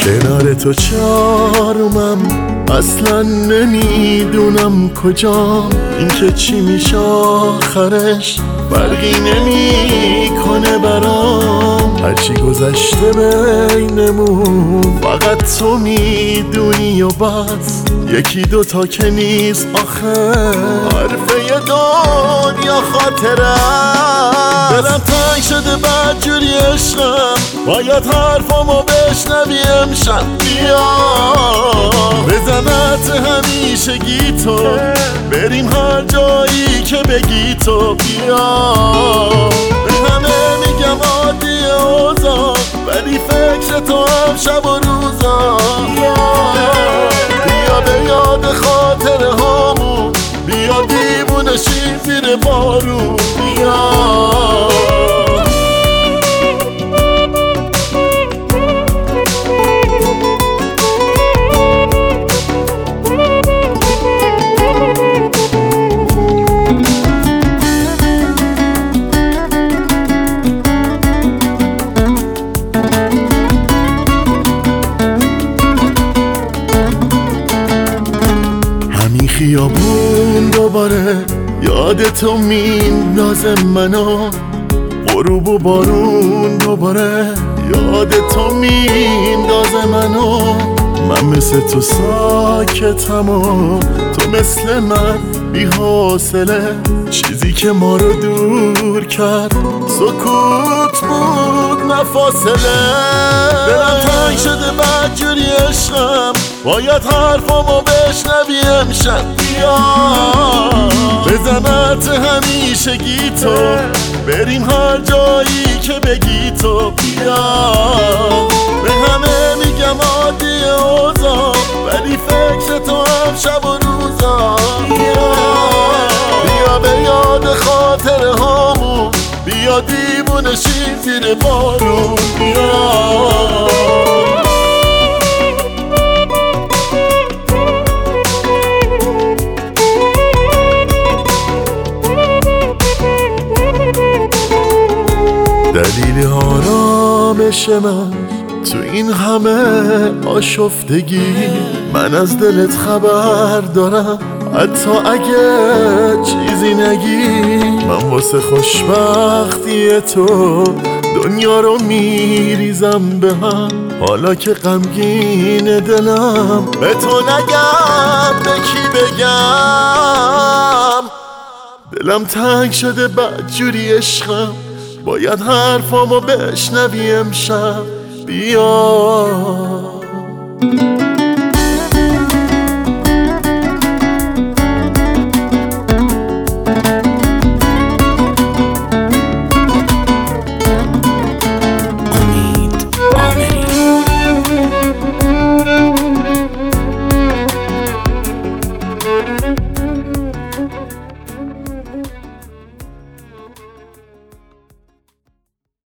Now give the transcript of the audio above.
کنار تو چارمم اصلا نمیدونم کجام، این که چی میشه آخرش فرقی نمیکنه برام. هرچی گذشته بینمون فقط تو میدونی و بس، یکی دوتا که نیست آخه حرفه دنیا خاطره. دلم تنگ شده بدجوری عشقم، باید حرفامو بشنوی امشب. بیا بزنت همیشگی تو، بریم هر جایی که بگی تو. بیا به همه میگم عادی اوضاع، ولی فکر تو هم شب و روزا. بیا به یاد خاطره هامون، بیا دیوونه شیم زیر بارون. بیا خیابون دوباره یاد تو میندازه منو، غروب و بارون دوباره یاد تو میندازه منو. من مثل تو ساکتم و تو مثل من بی حوصله، چیزی که ما رو دور کرد سکوت بود نه فاصله. دلم تنگ شده بدجوری عشقم، باید حرفامو بشنوی امشب. بیا بزنت همیشگی تو، بریم هر جایی که بگی تو. بیا به همه میگم عادی اوضاع، ولی فکر تو هم شب و روزا. بیا به یاد خاطره هامون، بیا دیوونه شیم زیر بارون. بیا دلیل آرامش من تو این همه آشفتگی، من از دلت خبر دارم حتی اگه چیزی نگی. من واسه خوشبختی تو دنیا رو میریزم به هم، حالا که غمگین دلم به تو نگم به کی بگم. دلم تنگ شده بدجوری عشقم، باید حرفامو بشنوی امشب. بیا